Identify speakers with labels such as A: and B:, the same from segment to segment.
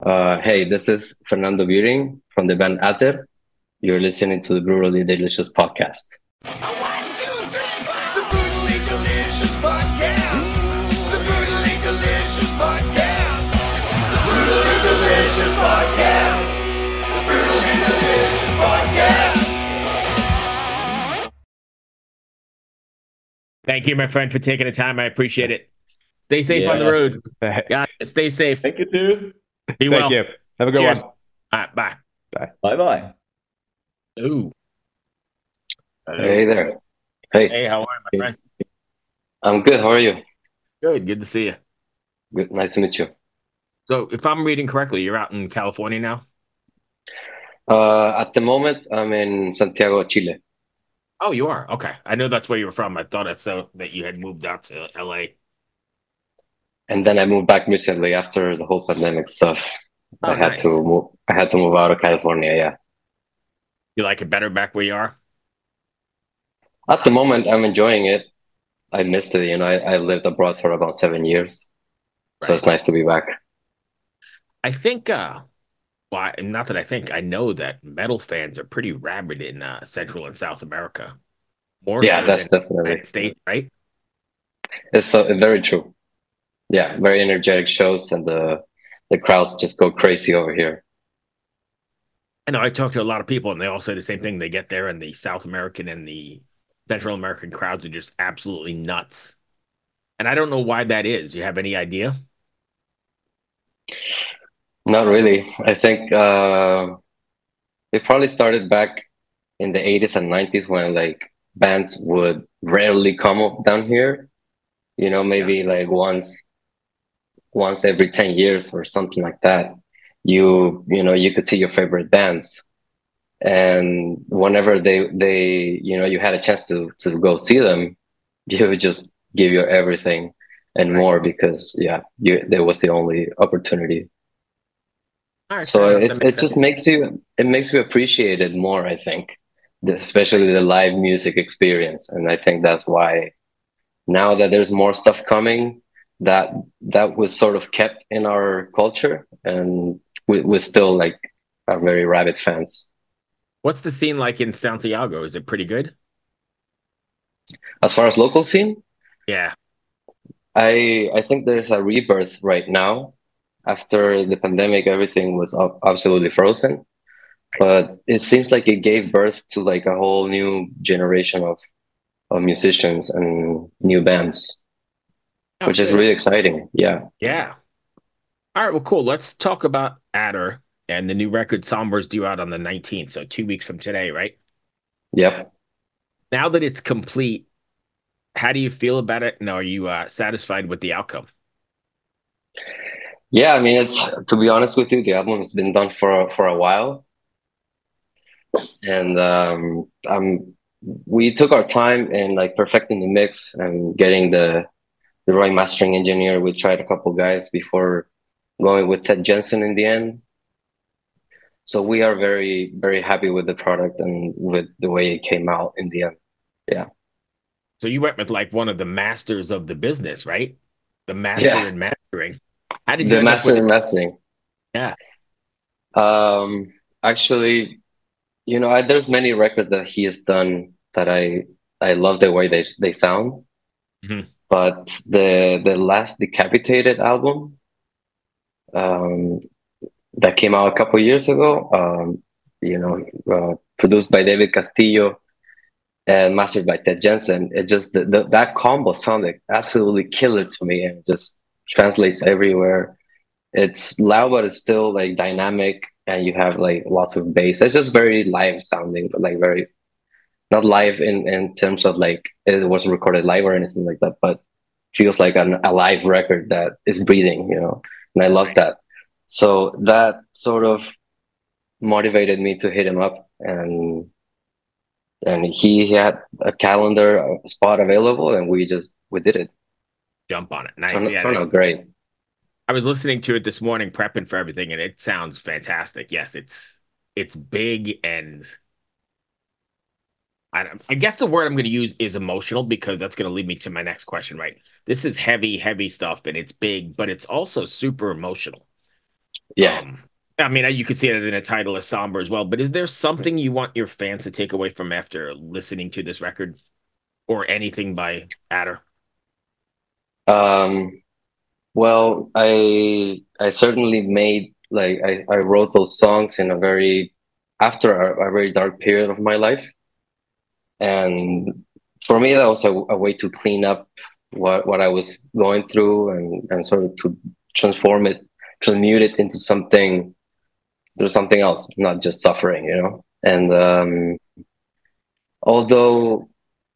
A: Hey, this is Fernando Viring from the band Ater. You're listening to the Brutally Delicious podcast.
B: One, two, three, four. The Brutally Delicious Podcast. The Brutally Delicious Podcast. The Brutally Delicious Podcast. The Brutally Delicious Podcast.
C: Thank you, my friend, for taking the time. I appreciate it. Stay safe on the road. God, stay safe.
D: Thank you, too.
C: Be well.
D: Thank you. Have a good
C: Cheers.
D: one.
C: All right, bye.
E: Bye-bye.
C: Ooh.
A: Hey there. Hey,
C: Hey, how are you, my friend?
A: I'm good. How are you?
C: Good to see you.
A: Good. Nice to meet you.
C: So, if I'm reading correctly, you're out in California now?
A: At the moment, I'm in Santiago, Chile.
C: Oh, you are? Okay. I know that's where you were from. I thought it's so that you had moved out to LA.
A: And then I moved back recently after the whole pandemic stuff.
C: Oh,
A: I had
C: nice.
A: to move. I had to move out of California. Yeah.
C: You like it better back where you are?
A: At the moment, I'm enjoying it. I missed it. I lived abroad for about 7 years, so it's nice to be back.
C: I think, not that I think, I know that metal fans are pretty rabid in Central and South America. More
A: Yeah,
C: so
A: that's
C: than the
A: definitely.
C: United States, right?
A: It's very true. Yeah, very energetic shows, and the crowds just go crazy over here.
C: I know I talk to a lot of people and they all say the same thing. They get there and the South American and the Central American crowds are just absolutely nuts. And I don't know why that is. You have any idea?
A: Not really. I think it probably started back in the 80s and 90s when like bands would rarely come up down here. Maybe like once every 10 years or something like that. You could see your favorite bands, and whenever you had a chance to go see them, you would just give your everything and more because there was the only opportunity.
C: All right,
A: So
C: fair enough. That
A: it
C: makes
A: it just
C: sense.
A: makes you appreciate it more, I think, especially the live music experience. And I think that's why now that there's more stuff coming, that that was sort of kept in our culture, and we still like are very rabid fans.
C: What's the scene like in Santiago? Is it pretty good?
A: As far as local scene,
C: Yeah.
A: I think there's a rebirth right now. After the pandemic, everything was absolutely frozen, but it seems like it gave birth to like a whole new generation of musicians and new bands,
C: Oh,
A: which is
C: good.
A: really exciting. Yeah.
C: Yeah. All right, well, cool. Let's talk about Adder and the new record Somber's due out on the 19th, so 2 weeks from today, right?
A: Yep.
C: Now that it's complete, how do you feel about it? And are you satisfied with the outcome?
A: Yeah, I mean, it's to be honest with you, the album has been done for a while, and we took our time in like perfecting the mix and getting the right mastering engineer. We tried a couple guys before going with Ted Jensen in the end. So we are very, very happy with the product and with the way it came out in the end. Yeah.
C: So you went with like one of the masters of the business, right? The master
A: Yeah.
C: in mastering. How did you
A: The
C: end up with
A: master
C: it?
A: and mastering.
C: Yeah.
A: Actually, there's many records that he has done that I love the way they sound.
C: Mhm.
A: But the last Decapitated album, um, that came out a couple years ago, produced by David Castillo and mastered by Ted Jensen. It just that combo sounded absolutely killer to me, and it just translates everywhere. It's loud, but it's still like dynamic, and you have like lots of bass. It's just very live sounding, like very not live in terms of like it wasn't recorded live or anything like that, but feels like a live record that is breathing. And I love
C: Right.
A: that. So that sort of motivated me to hit him up, and he had a calendar spot available, and we did it.
C: Jump on it. Nice. Yeah.
A: Turned out great.
C: I was listening to it this morning, prepping for everything, and it sounds fantastic. Yes, it's big and I guess the word I'm going to use is emotional because that's going to lead me to my next question, right? This is heavy, heavy stuff and it's big, but it's also super emotional.
A: Yeah.
C: Um, I mean, you could see it in a title as somber as well. But is there something you want your fans to take away from after listening to this record or anything by Adder?
A: Um, well, I certainly made like I wrote those songs in a very after a very dark period of my life. And for me, that was a way to clean up what I was going through and sort of to transform it, transmute it into something, there's something else, not just suffering, you know? And although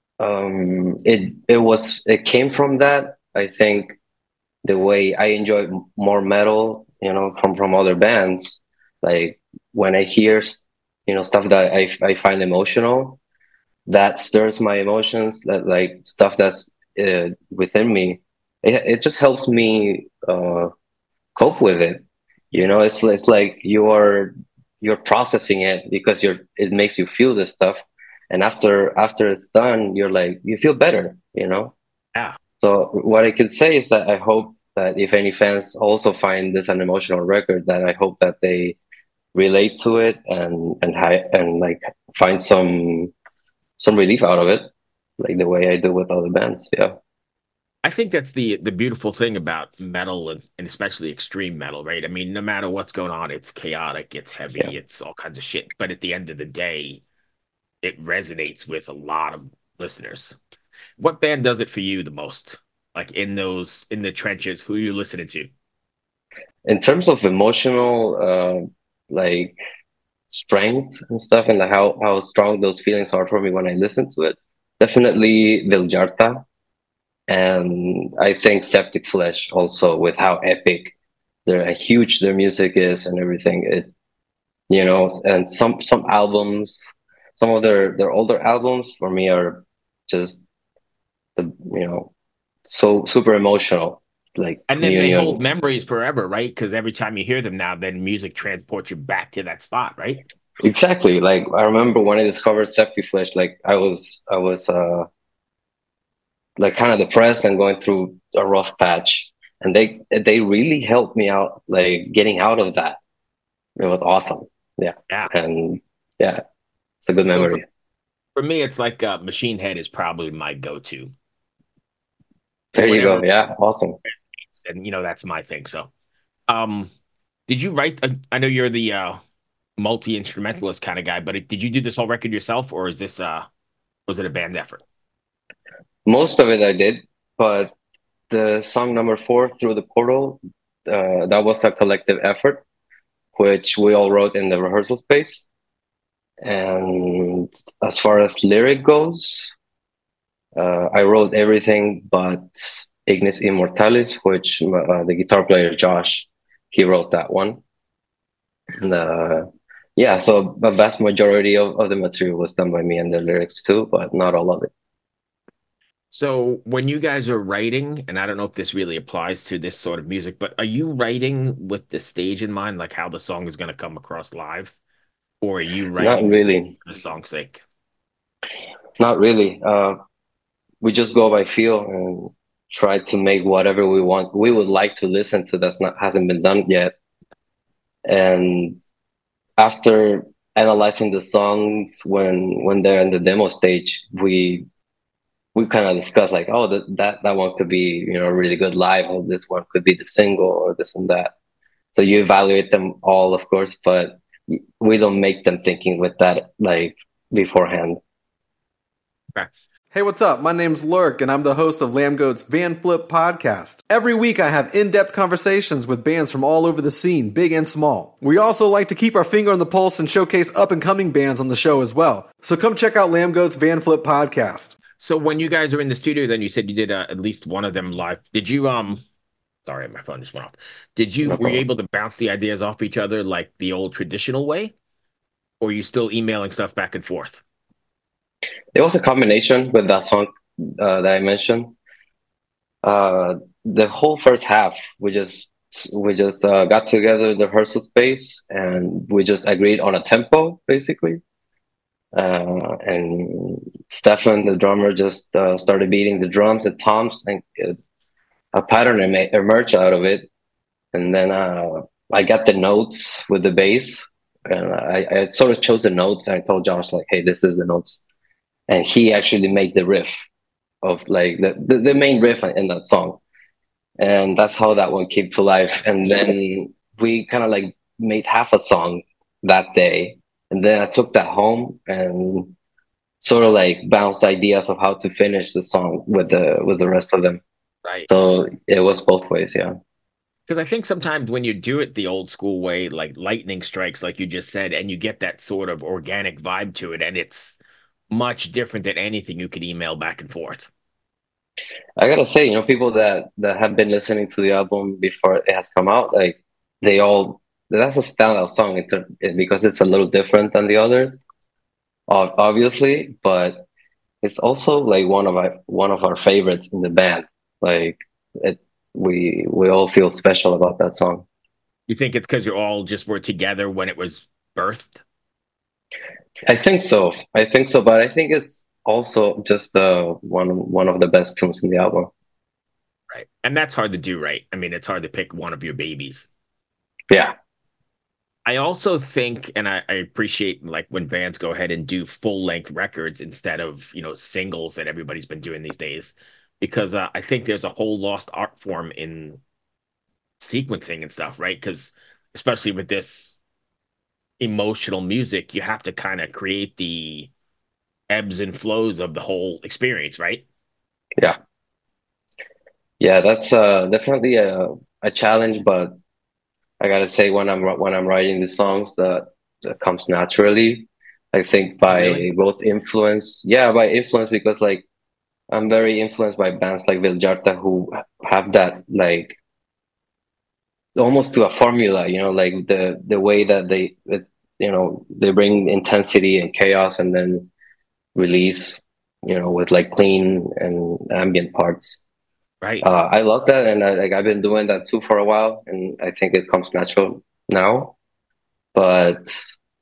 A: it came from that, I think the way I enjoy more metal, you know, from other bands, like when I hear, you know, stuff that I find emotional, that stirs my emotions, that like stuff that's within me. It just helps me cope with it. You know, it's like you're processing it because it makes you feel this stuff, and after it's done, you're like you feel better. You know.
C: Yeah.
A: So what I can say is that I hope that if any fans also find this an emotional record, that I hope that they relate to it and like find some relief out of it, like the way I do with other bands. Yeah,
C: I think that's the beautiful thing about metal and especially extreme metal, right? I mean, no matter what's going on, it's chaotic, it's
A: yeah.
C: heavy, it's all kinds of shit. But at the end of the day, it resonates with a lot of listeners. What band does it for you the most? Like in the trenches, who are you listening to?
A: In terms of emotional, like strength and stuff, and like how strong those feelings are for me when I listen to it, definitely Viljarta, and I think Septic Flesh also with how epic their huge their music is and everything. It you know, and some albums, some of their older albums for me are just the you know so super emotional, like
C: And then they hold
A: Communion.
C: memories forever, right? Because every time you hear them now, then music transports you back to that spot, right?
A: Exactly. Like I remember when I discovered Septiflesh, like I was like kind of depressed and going through a rough patch, and they really helped me out, like getting out of that. It was awesome. Yeah,
C: Yeah.
A: and yeah, it's a good
C: So
A: memory.
C: for me, it's like Machine Head is probably my go-to.
A: There you
C: Whatever,
A: go. Yeah, awesome.
C: and that's my thing. So, um, did you write? I know you're the multi-instrumentalist kind of guy, but did you do this whole record yourself, or is this was it a band effort?
A: Most of it I did, but the song number four, Through the Portal, that was a collective effort, which we all wrote in the rehearsal space. And as far as lyric goes, I wrote everything but Ignis Immortalis, which the guitar player Josh, he wrote that one. And yeah, so a vast majority of the material was done by me and the lyrics too, but not all of it.
C: So when you guys are writing, and I don't know if this really applies to this sort of music, but are you writing with the stage in mind, like how the song is going to come across live, or are you
A: Not
C: writing the song
A: really,
C: for the song's sake?
A: not really. We just go by feel and try to make whatever we want. We would like to listen to that's not hasn't been done yet. And after analyzing the songs when they're in the demo stage, we kind of discuss like, oh, that one could be really good live, or this one could be the single, or this and that. So you evaluate them all, of course, but we don't make them thinking with that like beforehand.
C: Okay.
D: Hey, what's up? My name's Lurk, and I'm the host of Lambgoat's Van Flip podcast. Every week, I have in-depth conversations with bands from all over the scene, big and small. We also like to keep our finger on the pulse and showcase up-and-coming bands on the show as well. So come check out Lambgoat's Van Flip podcast.
C: So when you guys are in the studio, then you said you did at least one of them live. Did you Sorry, my phone just went off.
A: No
C: Were you
A: problem.
C: able to bounce the ideas off each other like the old traditional way, or are you still emailing stuff back and forth?
A: It was a combination with that song that I mentioned. The whole first half, we just got together in the rehearsal space and we just agreed on a tempo, basically. And Stefan, the drummer, just started beating the drums and toms, and a pattern emerged out of it. And then I got the notes with the bass, and I sort of chose the notes. I told Josh like, "Hey, this is the notes," and he actually made the riff of like the main riff in that song, and that's how that one came to life. And then we kind of like made half a song that day, and then I took that home and sort of like bounced ideas of how to finish the song with the rest of them.
C: Right.
A: So it was both ways, yeah.
C: Because I think sometimes when you do it the old school way, like lightning strikes, like you just said, and you get that sort of organic vibe to it, and it's much different than anything you could email back and forth.
A: I gotta say, people that have been listening to the album before it has come out, like they all that's a standout song because it's a little different than the others, obviously, but it's also like one of our favorites in the band. Like it, we all feel special about that song.
C: You think it's because you all just were together when it was birthed?
A: I think so. I think so, but I think it's also just the one of the best tunes in the album.
C: Right. And that's hard to do, right? I mean, it's hard to pick one of your babies.
A: Yeah.
C: I also think, and I appreciate like when bands go ahead and do full length records instead of, singles that everybody's been doing these days, because I think there's a whole lost art form in sequencing and stuff, right? Because especially with this emotional music, you have to kind of create the ebbs and flows of the whole experience, right?
A: Yeah. Yeah, that's definitely a challenge, but I gotta say when I'm writing the songs that comes naturally. I think by
C: Really?
A: both influence, yeah, by influence because like I'm very influenced by bands like Viljarta who have that like almost to a formula, like the way that they bring intensity and chaos and then release, with like clean and ambient parts.
C: Right.
A: I love that, and I've been doing that too for a while, and I think it comes natural now. But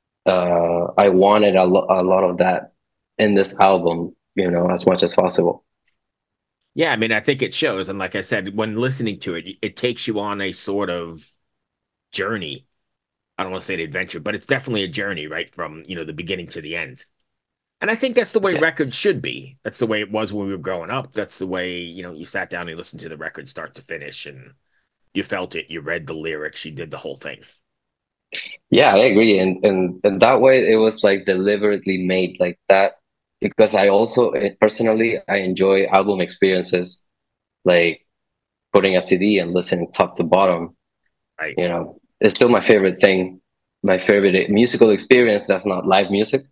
A: I wanted a lot of that in this album, as much as possible.
C: Yeah, I mean, I think it shows. And like I said, when listening to it, it takes you on a sort of journey. I don't want to say an adventure, but it's definitely a journey, right? From, the beginning to the end. And I think that's the way
A: Yeah,
C: records should be. That's the way it was when we were growing up. That's the way, you sat down and listened to the record start to finish and you felt it, you read the lyrics, you did the whole thing.
A: yeah, I agree, and that way it was like deliberately made like that because I also personally I enjoy album experiences like putting a CD and listening top to bottom.
C: Right.
A: It's still my favorite thing, my favorite musical experience that's not live music.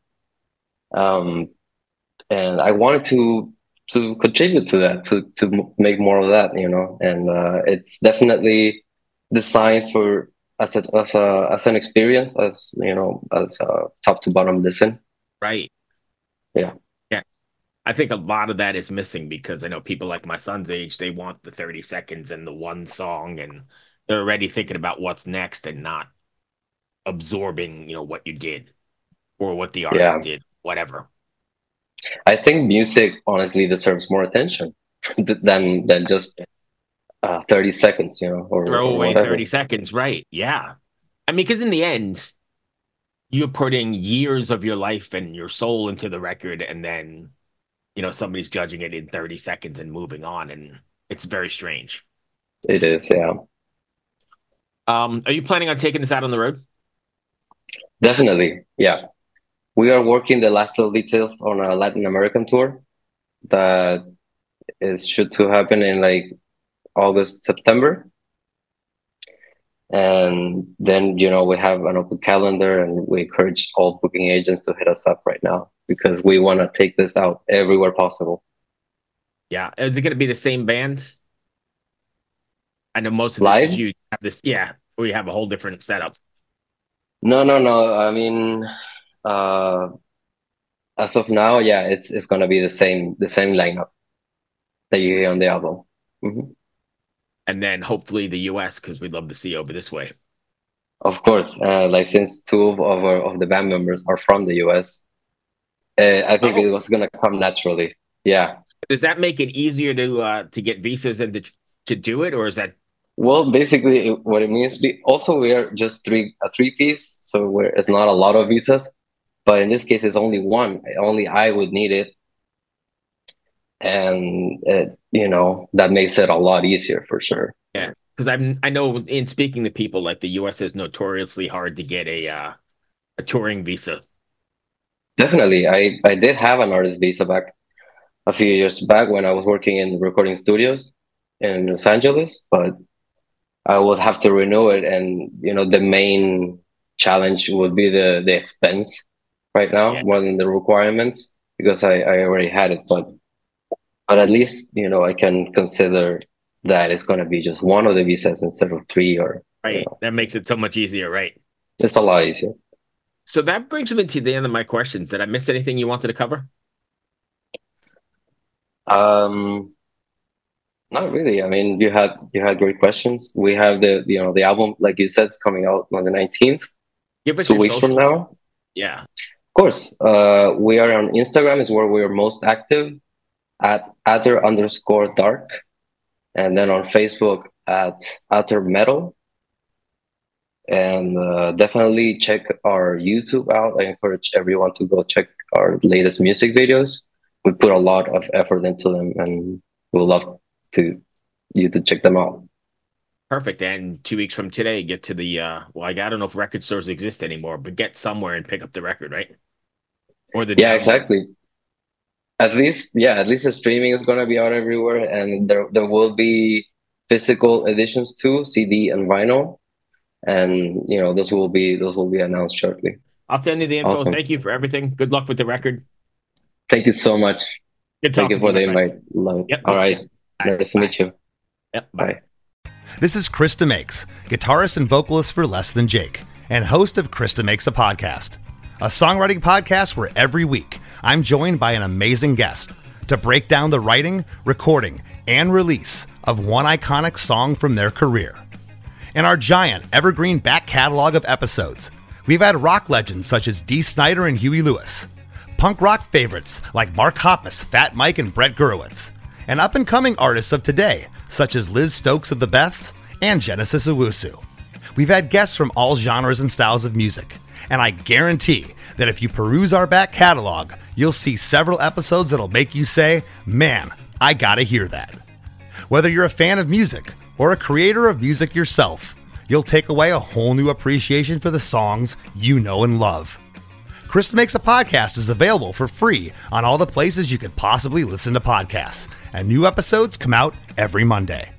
A: Um, and I wanted to contribute to that, to make more of that, and it's definitely designed for as an experience, as a top to bottom listen.
C: Right.
A: Yeah,
C: Yeah. I think a lot of that is missing because I know people like my son's age, they want the 30 seconds and the one song, and they're already thinking about what's next and not absorbing, what you did or what the
A: yeah.
C: artist did, whatever.
A: I think music honestly deserves more attention than just 30 seconds,
C: Throw
A: or
C: away
A: whatever.
C: 30 seconds, right? Yeah. I mean, because in the end, you're putting years of your life and your soul into the record, and then, somebody's judging it in 30 seconds and moving on, and it's very strange.
A: It is, yeah,
C: Are you planning on taking this out on the road?
A: definitely, yeah. We are working the last little details on a Latin American tour that is should to happen in like August, September. And then, we have an open calendar and we encourage all booking agents to hit us up right now because we want to take this out everywhere possible.
C: Yeah. Is it going to be the same band? I know most of this is
A: Live?
C: you have this, yeah, or you have a whole different setup.
A: No, no, no. I mean, uh, as of now, yeah, it's gonna be the same lineup that you hear on the album. Hmm.
C: And then hopefully the US, because we'd love to see you over this way.
A: Of course, like since two of the band members are from the US, I think it
C: Oh,
A: was gonna come naturally. Yeah.
C: does that make it easier to get visas and to do it, or is that
A: Well, basically, what it means. Also, we are just a three-piece, so it's not a lot of visas. But in this case, it's only one. Only I would need it, and that makes it a lot easier for sure.
C: Yeah, because I know in speaking to people, like the U.S. is notoriously hard to get a touring visa.
A: Definitely, I did have an artist visa back a few years back when I was working in recording studios in Los Angeles, but I would have to renew it, and the main challenge would be the expense right now
C: Yeah.
A: more than the requirements, because I already had it, but at least I can consider that it's going to be just one of the visas instead of three, or
C: Right. That makes it so much easier, right?
A: it's a lot easier.
C: So that brings me to the end of my questions. Did I miss anything you wanted to cover?
A: Not really. I mean, you had great questions. We have the album, like you said, it's coming out on the 19th,
C: Give us
A: 2
C: your
A: weeks from
C: socials.
A: now.
C: Yeah.
A: Of course, we are on Instagram is where we're most active at @Adder_Dark, and then on Facebook at Adder Metal. And definitely check our YouTube out. I encourage everyone to go check our latest music videos. We put a lot of effort into them, and we'd love you to check them out.
C: Perfect. And 2 weeks from today, get to the I don't know if record stores exist anymore, but get somewhere and pick up the record, right? Or the
A: Yeah,
C: download.
A: exactly. At least the streaming is going to be out everywhere, and there will be physical editions too, CD and vinyl, and those will be announced shortly.
C: I'll send you the info.
A: Awesome.
C: Thank you for everything. Good luck with the record.
A: Thank you so much.
C: Good
A: Thank you
C: talking
A: for
C: to
A: the
C: my friend.
A: invite. Love it.
C: Yep.
A: All right.
C: All right,
A: Nice to meet you.
C: Yep. Bye.
A: Bye.
E: This is Krista Makes, guitarist and vocalist for Less Than Jake, and host of Krista Makes a Podcast, a songwriting podcast where every week I'm joined by an amazing guest to break down the writing, recording, and release of one iconic song from their career. In our giant evergreen back catalog of episodes, we've had rock legends such as Dee Snider and Huey Lewis, punk rock favorites like Mark Hoppus, Fat Mike, and Brett Gurewitz, and up-and-coming artists of today such as Liz Stokes of the Beths and Genesis Owusu. We've had guests from all genres and styles of music, and I guarantee that if you peruse our back catalog, you'll see several episodes that'll make you say, man, I gotta hear that. Whether you're a fan of music or a creator of music yourself, you'll take away a whole new appreciation for the songs you know and love. Krista Makes a Podcast is available for free on all the places you could possibly listen to podcasts, and new episodes come out every Monday.